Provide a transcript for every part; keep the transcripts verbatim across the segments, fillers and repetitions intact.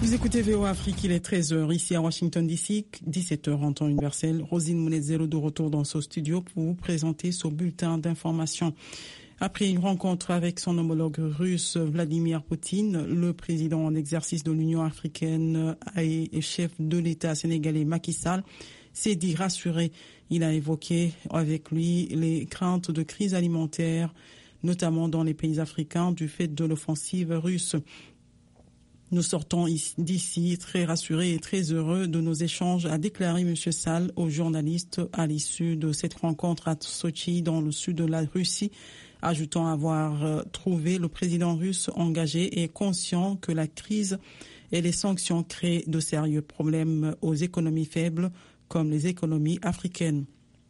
Vous écoutez V O A Afrique, il est treize heures ici à Washington D C, dix-sept heures en temps universel. Rosine Mounezero de retour dans ce studio pour vous présenter ce bulletin d'information. Après une rencontre avec son homologue russe Vladimir Poutine, le président en exercice de l'Union africaine et chef de l'État sénégalais Macky Sall s'est dit rassuré. Il a évoqué avec lui les craintes de crise alimentaire, notamment dans les pays africains, du fait de l'offensive russe. Nous sortons d'ici très rassurés et très heureux de nos échanges, a déclaré M. Sall aux journalistes à l'issue de cette rencontre à Sochi dans le sud de la Russie, ajoutant avoir trouvé le président russe engagé et conscient que la crise et les sanctions créent de sérieux problèmes aux économies faibles comme les économies africaines.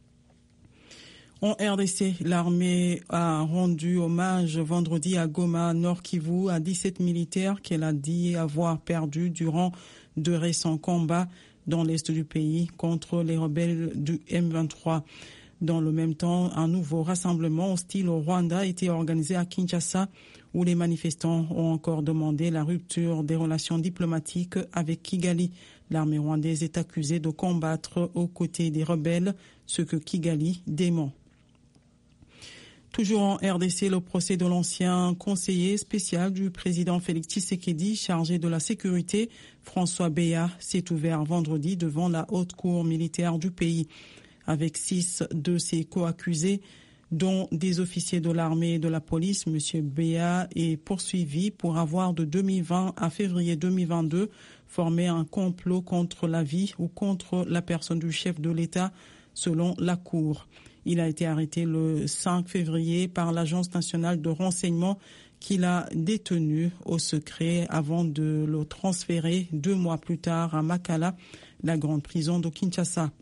En R D C, l'armée a rendu hommage vendredi à Goma, Nord Kivu, à dix-sept militaires qu'elle a dit avoir perdus durant de récents combats dans l'est du pays contre les rebelles du M vingt-trois. Dans le même temps, un nouveau rassemblement hostile au Rwanda a été organisé à Kinshasa, où les manifestants ont encore demandé la rupture des relations diplomatiques avec Kigali. L'armée rwandaise est accusée de combattre aux côtés des rebelles, ce que Kigali dément. Toujours en R D C, le procès de l'ancien conseiller spécial du président Félix Tshisekedi, chargé de la sécurité, François Béat, s'est ouvert vendredi devant la haute cour militaire du pays. Avec six de ses co-accusés, dont des officiers de l'armée et de la police, M. Béat est poursuivi pour avoir de deux mille vingt à février deux mille vingt-deux formé un complot contre la vie ou contre la personne du chef de l'État, selon la Cour. Il a été arrêté le cinq février par l'Agence nationale de renseignement qui l'a détenu au secret avant de le transférer deux mois plus tard à Makala, la grande prison de Kinshasa.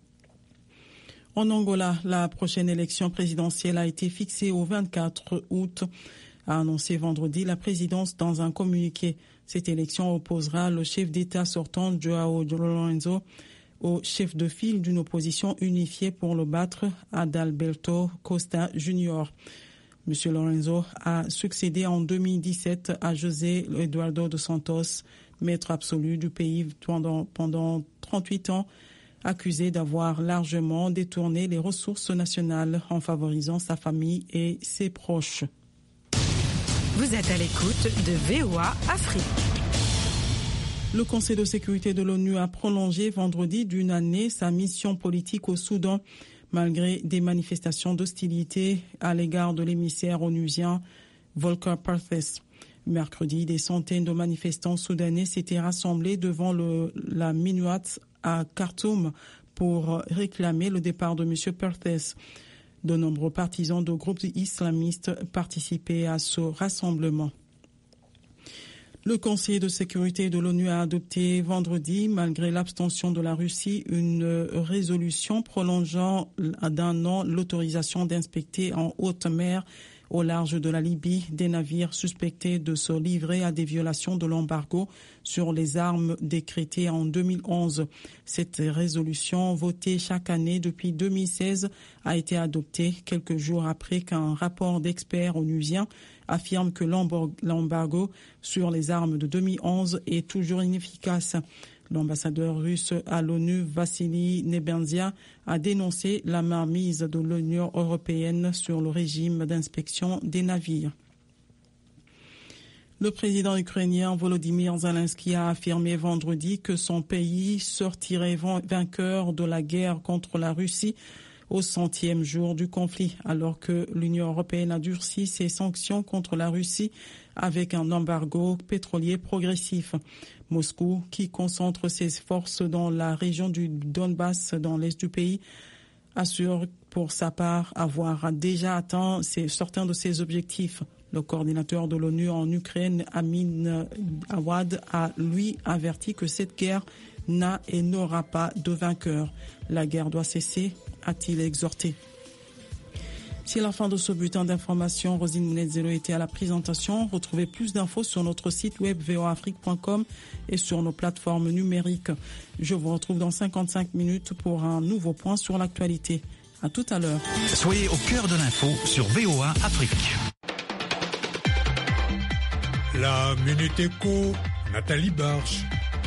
En Angola, la prochaine élection présidentielle a été fixée au vingt-quatre août, a annoncé vendredi la présidence dans un communiqué. Cette élection opposera le chef d'État sortant, João Lourenço, au chef de file d'une opposition unifiée pour le battre, Adalberto Costa Junior. M. Lourenço a succédé en deux mille dix-sept à José Eduardo dos Santos, maître absolu du pays pendant, pendant trente-huit ans, accusé d'avoir largement détourné les ressources nationales en favorisant sa famille et ses proches. Vous êtes à l'écoute de V O A Afrique. Le Conseil de sécurité de l'ONU a prolongé vendredi d'une année sa mission politique au Soudan, malgré des manifestations d'hostilité à l'égard de l'émissaire onusien Volker Perthes. Mercredi, des centaines de manifestants soudanais s'étaient rassemblés devant le, la Minuat à Khartoum pour réclamer le départ de M. Perthes. De nombreux partisans de groupes islamistes participaient à ce rassemblement. Le Conseil de sécurité de l'ONU a adopté vendredi, malgré l'abstention de la Russie, une résolution prolongeant d'un an l'autorisation d'inspecter en haute mer au large de la Libye des navires suspectés de se livrer à des violations de l'embargo sur les armes décrété en deux mille onze. Cette résolution, votée chaque année depuis deux mille seize, a été adoptée quelques jours après qu'un rapport d'experts onusiens affirme que l'embargo sur les armes de deux mille onze est toujours inefficace. L'ambassadeur russe à l'ONU, Vassili Nebenzia, a dénoncé la mainmise de l'Union européenne sur le régime d'inspection des navires. Le président ukrainien Volodymyr Zelensky a affirmé vendredi que son pays sortirait vainqueur de la guerre contre la Russie au centième jour du conflit, alors que l'Union européenne a durci ses sanctions contre la Russie avec un embargo pétrolier progressif. Moscou, qui concentre ses forces dans la région du Donbass, dans l'est du pays, assure pour sa part avoir déjà atteint certains de ses objectifs. Le coordinateur de l'ONU en Ukraine, Amin Awad, a lui averti que cette guerre n'a et n'aura pas de vainqueur. La guerre doit cesser, a-t-il exhorté. C'est la fin de ce bulletin d'information. Rosine Mounezero était à la présentation. Retrouvez plus d'infos sur notre site web v o a afrique point com et sur nos plateformes numériques. Je vous retrouve dans cinquante-cinq minutes pour un nouveau point sur l'actualité. À tout à l'heure. Soyez au cœur de l'info sur V O A Afrique. La Minute Éco Nathalie Barche.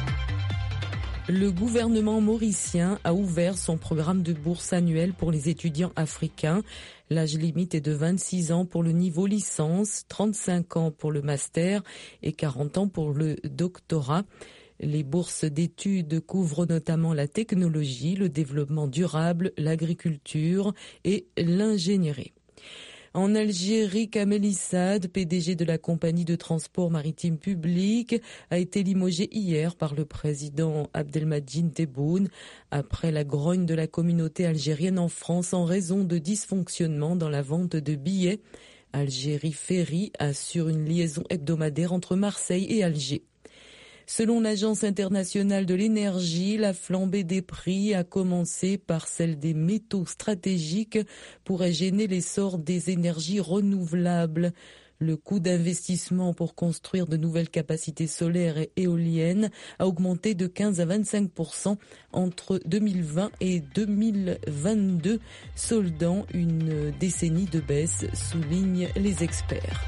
Le gouvernement mauricien a ouvert son programme de bourse annuel pour les étudiants africains. L'âge limite est de vingt-six ans pour le niveau licence, trente-cinq ans pour le master et quarante ans pour le doctorat. Les bourses d'études couvrent notamment la technologie, le développement durable, l'agriculture et l'ingénierie. En Algérie, Kamel Issad, P D G de la compagnie de transport maritime public, a été limogé hier par le président Abdelmadjid Tebboune après la grogne de la communauté algérienne en France en raison de dysfonctionnements dans la vente de billets. Algérie Ferry assure une liaison hebdomadaire entre Marseille et Alger. Selon l'Agence internationale de l'énergie, la flambée des prix, à commencer par celle des métaux stratégiques, pourrait gêner l'essor des énergies renouvelables. Le coût d'investissement pour construire de nouvelles capacités solaires et éoliennes a augmenté de quinze à vingt-cinq pour cent entre deux mille vingt et deux mille vingt-deux, soldant une décennie de baisse, soulignent les experts.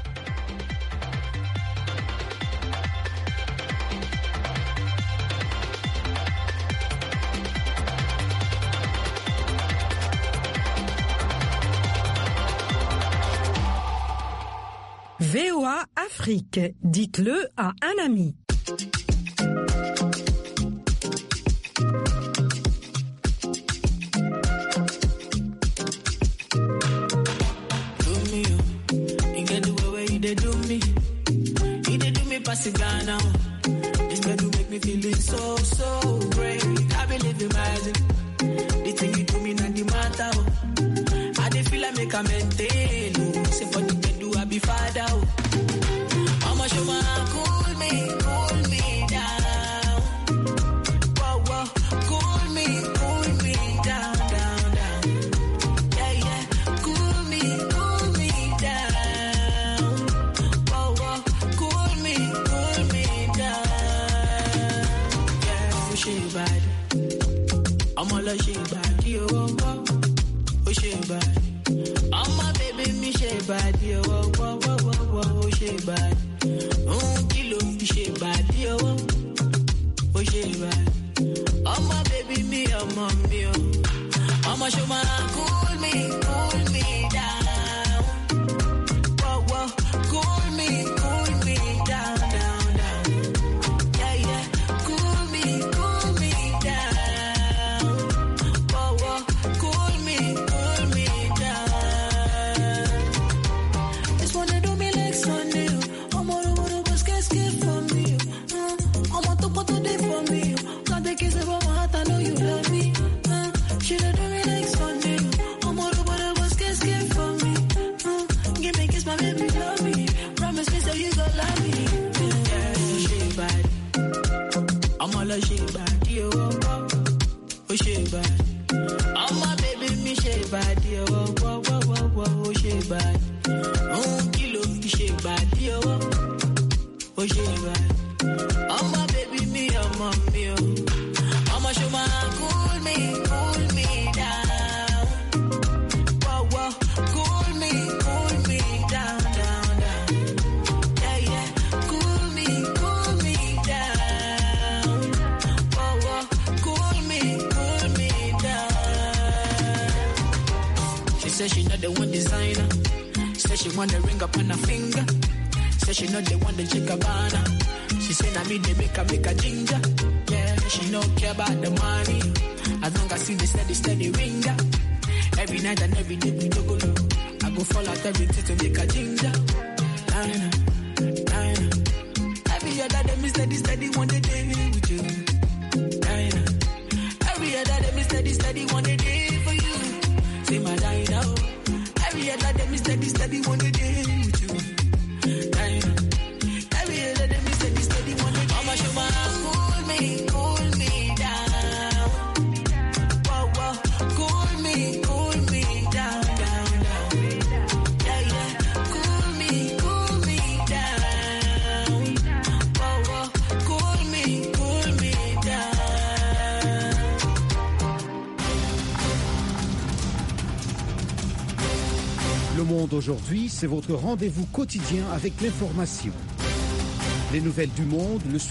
V O A Afrique, dites-le à un ami. Be far down. Mama show my cool me, cool me down. Whoa, whoa, cool me, cool me down, down, down. Yeah, yeah, cool me, cool me down. Whoa, whoa, cool me, cool me down. Yeah, oh she bad. I'm all she bad, yo, oh, oh, oh she bad. I'm my baby, me she bad, yo, oh, oh, oh, oh, oh, she bad. Oh, kilo, she bad, yo, oh, she bad. I'm my baby, me, I'm my me, oh. I'ma show my cool me, cool me down. Whoa, whoa, cool me, cool me down, down, down. Yeah, yeah, cool me, cool me down. Whoa, whoa, cool me, cool me down. She bad, yo, oh, oh, oh, she bad. Oh, my baby, me she bad, yo, oh, oh, oh, oh, oh, oh, she bad. Oh, kilo, she bad, yo, oh, oh, she bad. Oh, my baby, me, oh, mommy, oh. I'ma show my cool me, cool me down. Whoa, whoa, cool me, cool me down, down, down. Yeah, yeah, cool me, cool me down. Say she not the one designer. Say she want the ring up on her finger. Say she not the one the Chicabana. She say na me they make her make a ginger. Yeah, she no care about the money. As long as see the steady steady ringer. Every night and every day we do go low. I go fall out everything to make a ginger. Dina, Dina. Every other day me steady steady one day with you. Dina. Every other day me steady steady one day for you. Say my Dina. Every other day me steady steady one day with you. Dina. Every other day me steady steady one day. Mama show my cool me, cool me down. Whoa, whoa, cool me, cool me down, down, down. Yeah, yeah, cool me, cool me down. Whoa, whoa, cool me, cool me down. Le Monde aujourd'hui, c'est votre rendez-vous quotidien avec l'information. Les nouvelles du monde, le